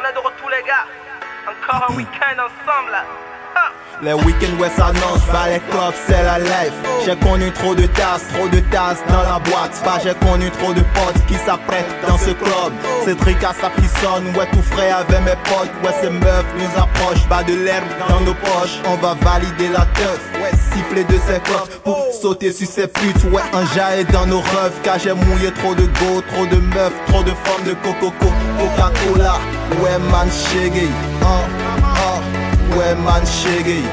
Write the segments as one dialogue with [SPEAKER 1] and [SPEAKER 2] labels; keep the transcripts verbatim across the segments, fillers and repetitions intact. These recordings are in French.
[SPEAKER 1] on est de retour les gars. Encore un week-end ensemble là. Ah.
[SPEAKER 2] Les week-ends ouais s'annonce, bah les clubs c'est la life. J'ai connu trop de tasses, trop de tasses dans la boîte. Bah j'ai connu trop de potes qui s'apprêtent dans ce club. C'est truc à sa qui sonne, ouais tout frais avec mes potes. Ouais ces meufs nous approchent, bah de l'herbe dans nos poches. On va valider la teuf, ouais siffler de ses clopes pour sauter sur ces putes. Ouais un jaillet dans nos rêves, car j'ai mouillé trop de go, trop de meufs, trop de formes de coco, Coca-Cola. Ouais man shaggy, hein, hein. Ouais man shaggy.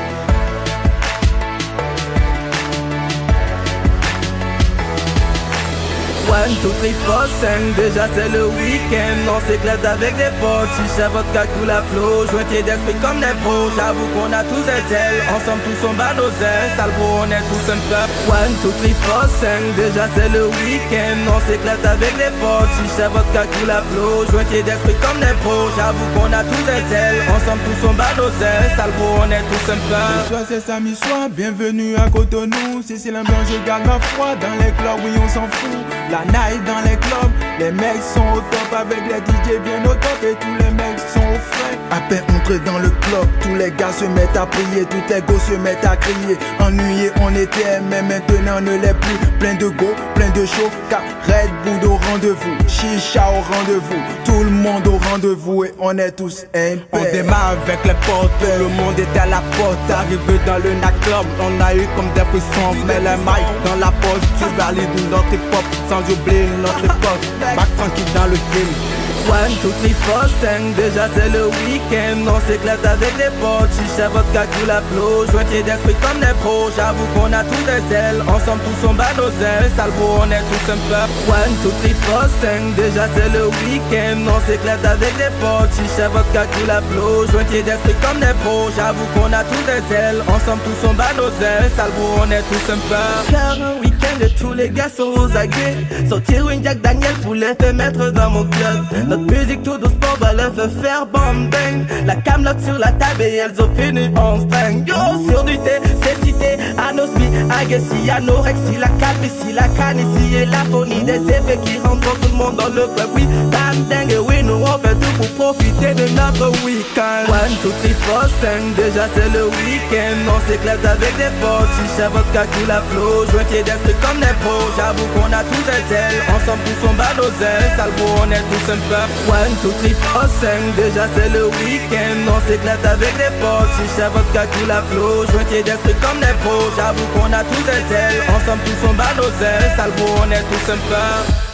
[SPEAKER 3] One, two, three, four, cinq, déjà c'est le week-end. On s'éclate avec des potes, chicha, vodka, coule à flot. Jointier d'esprit comme des pros, j'avoue qu'on a tous des ailes. Ensemble tous on bat nos ailes, sale bro, on est tous un peuple. One, two, three, four, cinq, déjà c'est le week-end. On s'éclate avec des potes, chicha, vodka, coule à flot. Jointier d'esprit comme des pros, j'avoue qu'on a tous des ailes. Ensemble tous on bat nos ailes, sale bro, on est tous un peuple.
[SPEAKER 4] Ce soir c'est samedi soir, bienvenue à Cotonou. Si c'est l'ambiance, je garde ma foi. Dans les clubs, oui on s'en fout. La night dans les clubs, les mecs sont au top avec les D J bien au top et tous les mecs sont au frais. À peine entré dans le club, tous les gars se mettent à prier, tous les gosses se mettent à crier. Ennuyés on était, mais maintenant on ne l'est plus. Plein de go, plein de show, car Red Bull au rendez-vous, chicha au rendez-vous, tout le monde au rendez-vous et on est tous impairs.
[SPEAKER 3] On démarre avec les potes, tout le monde est à la porte. Arrivé dans le nightclub, on a eu comme des frissons. Mais les mic dans la poche, tu valides notre hip-hop sans oublier notre époque. Back tranquille dans le game. One, two, three, four, cinq, déjà c'est le week-end. On s'éclate avec les potes, chicha, vodka, coule à flot. Jointier d'esprit comme des pros, j'avoue qu'on a tous des ailes. Ensemble tous on bat nos ailes, sale bro, on est tous un peuple. One, two, three, four, cinq, déjà c'est le week-end. On s'éclate avec les potes, chicha, vodka, coule à flot. Jointier d'esprit comme des pros, j'avoue qu'on a tous des ailes. Ensemble tous on bat nos ailes, sale bro, on est tous un peuple. Car un week-end et tous les gars sont aux aguets. Sortir une Jack Daniel pour les faire mettre dans mon club. Notre musique tout doucement va leur faire bam bang. La camelote sur la table et elles ont fini en sting. Yo, surdité, c'est cité, anosmie, agassi, anorexie, la calvitie, la canicie et la phonie. Des effets qui rentrent tout le monde dans le club. Oui, bam dang, et oui, nous on fait tout pour profiter de notre week-end. One, two, three, four, cinq, déjà c'est le week-end. On s'éclate avec des potes, chicha, vodka, coule à flot. Jointier d'esprit comme des pros, j'avoue qu'on a tous des ailes. Ensemble tous on bat nos ailes, sale bro, on est tous un peuple. One, two, three, four, cinq, déjà c'est le week-end. On s'éclate avec des potes, chicha, vodka, coule à flot. Jointier d'esprit comme des pros, j'avoue qu'on a tous des ailes. Ensemble tous on bat nos ailes, sale bro, on est tous un peuple.